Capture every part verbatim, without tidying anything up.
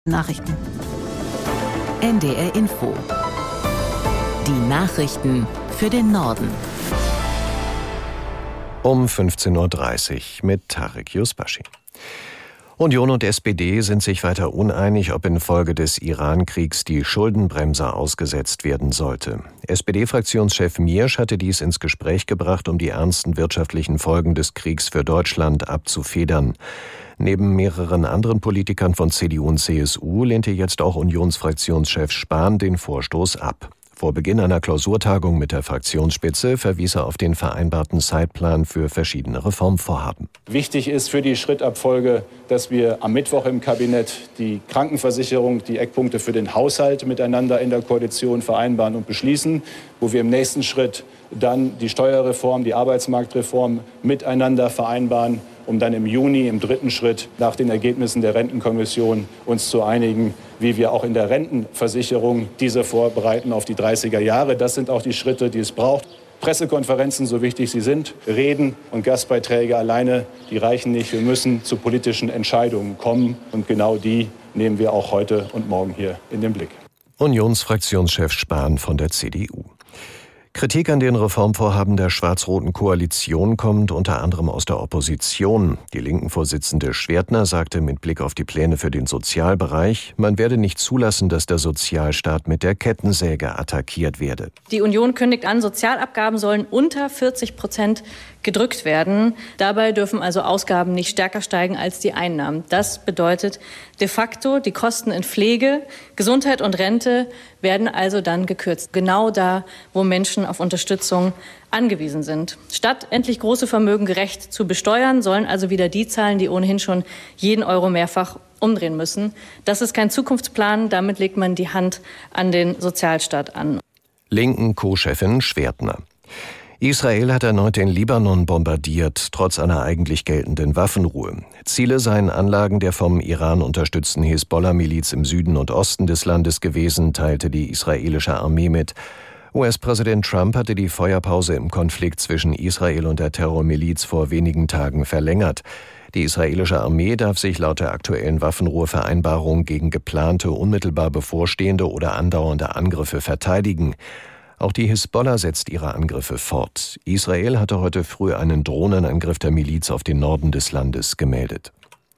Nachrichten. N D R Info. Die Nachrichten für den Norden. Um fünfzehn Uhr dreißig mit Tarek Yusbashi. Union und S P D sind sich weiter uneinig, ob infolge des Iran-Kriegs die Schuldenbremse ausgesetzt werden sollte. S P D-Fraktionschef Miersch hatte dies ins Gespräch gebracht, um die ernsten wirtschaftlichen Folgen des Kriegs für Deutschland abzufedern. Neben mehreren anderen Politikern von C D U und C S U lehnte jetzt auch Unionsfraktionschef Spahn den Vorstoß ab. Vor Beginn einer Klausurtagung mit der Fraktionsspitze verwies er auf den vereinbarten Zeitplan für verschiedene Reformvorhaben. Wichtig ist für die Schrittabfolge, dass wir am Mittwoch im Kabinett die Krankenversicherung, die Eckpunkte für den Haushalt miteinander in der Koalition vereinbaren und beschließen, wo wir im nächsten Schritt dann die Steuerreform, die Arbeitsmarktreform miteinander vereinbaren, um dann im Juni im dritten Schritt nach den Ergebnissen der Rentenkommission uns zu einigen, wie wir auch in der Rentenversicherung diese vorbereiten auf die dreißiger Jahre. Das sind auch die Schritte, die es braucht. Pressekonferenzen, so wichtig sie sind, Reden und Gastbeiträge alleine, die reichen nicht. Wir müssen zu politischen Entscheidungen kommen. Und genau die nehmen wir auch heute und morgen hier in den Blick. Unionsfraktionschef Spahn von der C D U. Kritik an den Reformvorhaben der schwarz-roten Koalition kommt unter anderem aus der Opposition. Die Linken-Vorsitzende Schwertner sagte mit Blick auf die Pläne für den Sozialbereich, man werde nicht zulassen, dass der Sozialstaat mit der Kettensäge attackiert werde. Die Union kündigt an, Sozialabgaben sollen unter vierzig Prozent gedrückt werden. Dabei dürfen also Ausgaben nicht stärker steigen als die Einnahmen. Das bedeutet de facto, die Kosten in Pflege, Gesundheit und Rente werden also dann gekürzt. Genau da, wo Menschen auf Unterstützung angewiesen sind. Statt endlich große Vermögen gerecht zu besteuern, sollen also wieder die zahlen, die ohnehin schon jeden Euro mehrfach umdrehen müssen. Das ist kein Zukunftsplan, damit legt man die Hand an den Sozialstaat an. Linken Co-Chefin Schwertner. Israel hat erneut den Libanon bombardiert, trotz einer eigentlich geltenden Waffenruhe. Ziele seien Anlagen der vom Iran unterstützten Hisbollah-Miliz im Süden und Osten des Landes gewesen, teilte die israelische Armee mit. U S-Präsident Trump hatte die Feuerpause im Konflikt zwischen Israel und der Terrormiliz vor wenigen Tagen verlängert. Die israelische Armee darf sich laut der aktuellen Waffenruhevereinbarung gegen geplante, unmittelbar bevorstehende oder andauernde Angriffe verteidigen. Auch die Hisbollah setzt ihre Angriffe fort. Israel hatte heute früh einen Drohnenangriff der Miliz auf den Norden des Landes gemeldet.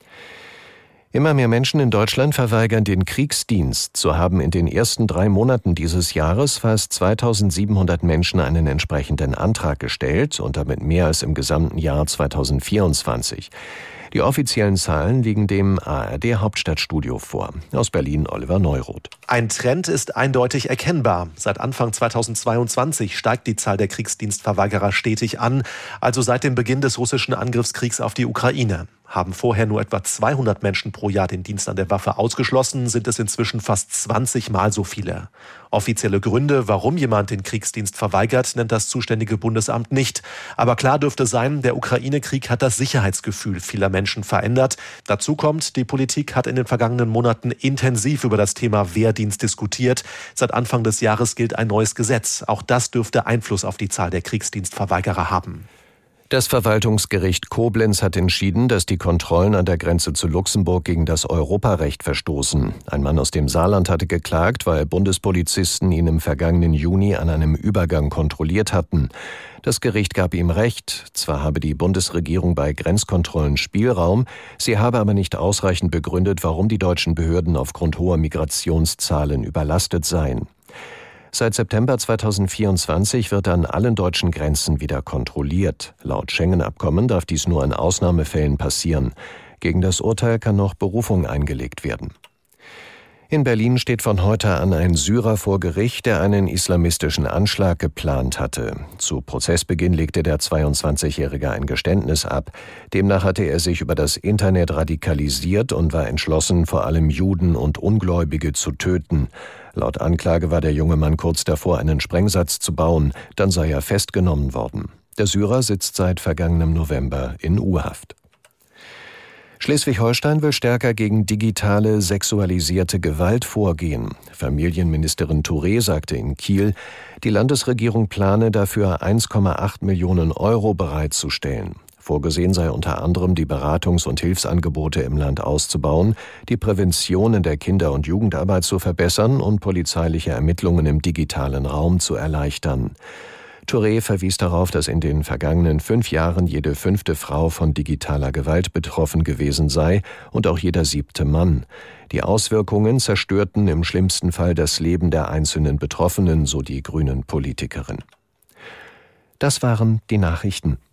Immer mehr Menschen in Deutschland verweigern den Kriegsdienst. So haben in den ersten drei Monaten dieses Jahres fast zweitausendsiebenhundert Menschen einen entsprechenden Antrag gestellt und damit mehr als im gesamten Jahr zweitausendvierundzwanzig. Die offiziellen Zahlen liegen dem A R D-Hauptstadtstudio vor. Aus Berlin Oliver Neuroth. Ein Trend ist eindeutig erkennbar. Seit Anfang zweitausendzweiundzwanzig steigt die Zahl der Kriegsdienstverweigerer stetig an, also seit dem Beginn des russischen Angriffskriegs auf die Ukraine. Haben vorher nur etwa zweihundert Menschen pro Jahr den Dienst an der Waffe ausgeschlossen, sind es inzwischen fast zwanzig Mal so viele. Offizielle Gründe, warum jemand den Kriegsdienst verweigert, nennt das zuständige Bundesamt nicht. Aber klar dürfte sein, der Ukraine-Krieg hat das Sicherheitsgefühl vieler Menschen verändert. Dazu kommt, die Politik hat in den vergangenen Monaten intensiv über das Thema Wehrdienst diskutiert. Seit Anfang des Jahres gilt ein neues Gesetz. Auch das dürfte Einfluss auf die Zahl der Kriegsdienstverweigerer haben. Das Verwaltungsgericht Koblenz hat entschieden, dass die Kontrollen an der Grenze zu Luxemburg gegen das Europarecht verstoßen. Ein Mann aus dem Saarland hatte geklagt, weil Bundespolizisten ihn im vergangenen Juni an einem Übergang kontrolliert hatten. Das Gericht gab ihm Recht. Zwar habe die Bundesregierung bei Grenzkontrollen Spielraum, sie habe aber nicht ausreichend begründet, warum die deutschen Behörden aufgrund hoher Migrationszahlen überlastet seien. Seit September zweitausendvierundzwanzig wird an allen deutschen Grenzen wieder kontrolliert. Laut Schengen-Abkommen darf dies nur in Ausnahmefällen passieren. Gegen das Urteil kann noch Berufung eingelegt werden. In Berlin steht von heute an ein Syrer vor Gericht, der einen islamistischen Anschlag geplant hatte. Zu Prozessbeginn legte der zweiundzwanzigjährige ein Geständnis ab. Demnach hatte er sich über das Internet radikalisiert und war entschlossen, vor allem Juden und Ungläubige zu töten. Laut Anklage war der junge Mann kurz davor, einen Sprengsatz zu bauen. Dann sei er festgenommen worden. Der Syrer sitzt seit vergangenem November in U-Haft. Schleswig-Holstein will stärker gegen digitale, sexualisierte Gewalt vorgehen. Familienministerin Touré sagte in Kiel, die Landesregierung plane dafür eins Komma acht Millionen Euro bereitzustellen. Vorgesehen sei unter anderem, die Beratungs- und Hilfsangebote im Land auszubauen, die Prävention in der Kinder- und Jugendarbeit zu verbessern und polizeiliche Ermittlungen im digitalen Raum zu erleichtern. Touré verwies darauf, dass in den vergangenen fünf Jahren jede fünfte Frau von digitaler Gewalt betroffen gewesen sei und auch jeder siebte Mann. Die Auswirkungen zerstörten im schlimmsten Fall das Leben der einzelnen Betroffenen, so die Grünen-Politikerin. Das waren die Nachrichten.